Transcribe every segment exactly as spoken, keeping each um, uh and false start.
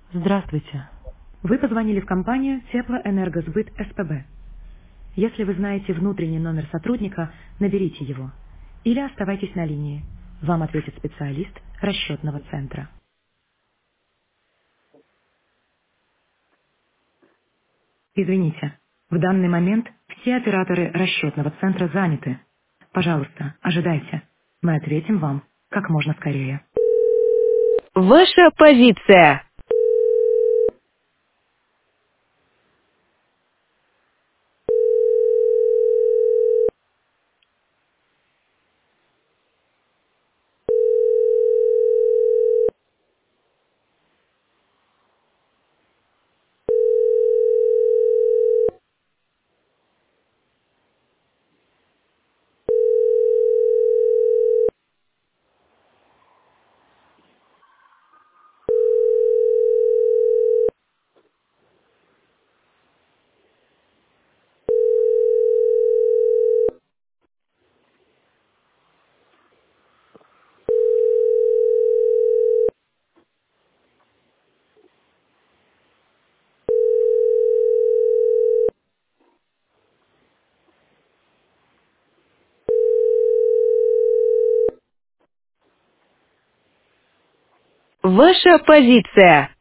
Здравствуйте. Вы позвонили в компанию Теплоэнергосбыт СПБ. Если вы знаете внутренний номер сотрудника, наберите его. Или оставайтесь на линии. Вам ответит специалист расчетного центра. Извините, в данный момент все операторы расчетного центра заняты. Пожалуйста, ожидайте. Мы ответим вам как можно скорее. Ваша позиция. Ваша позиция.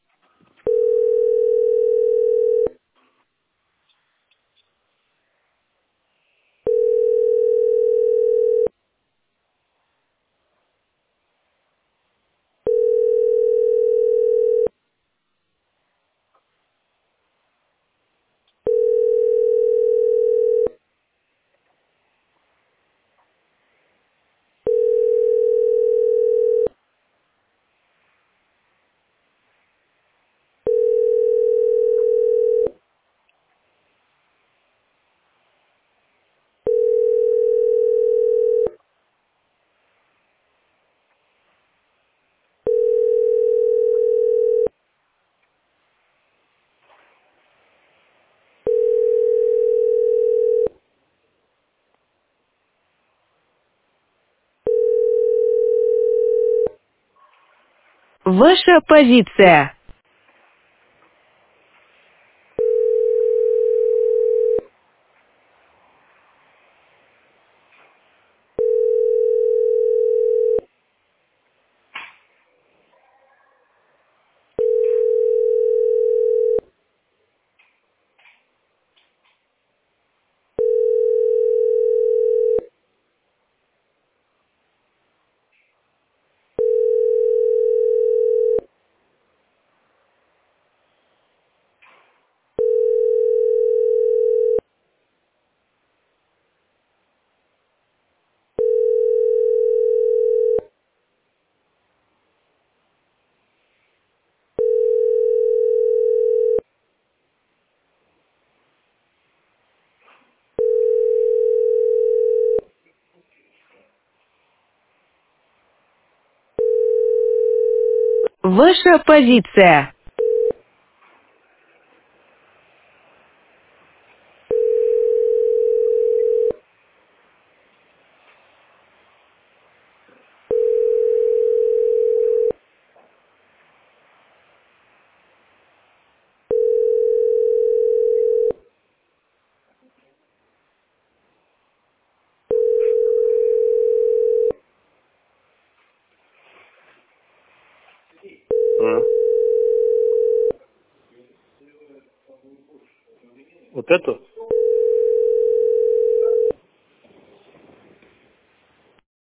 Ваша позиция. Ваша позиция. А, вот эту?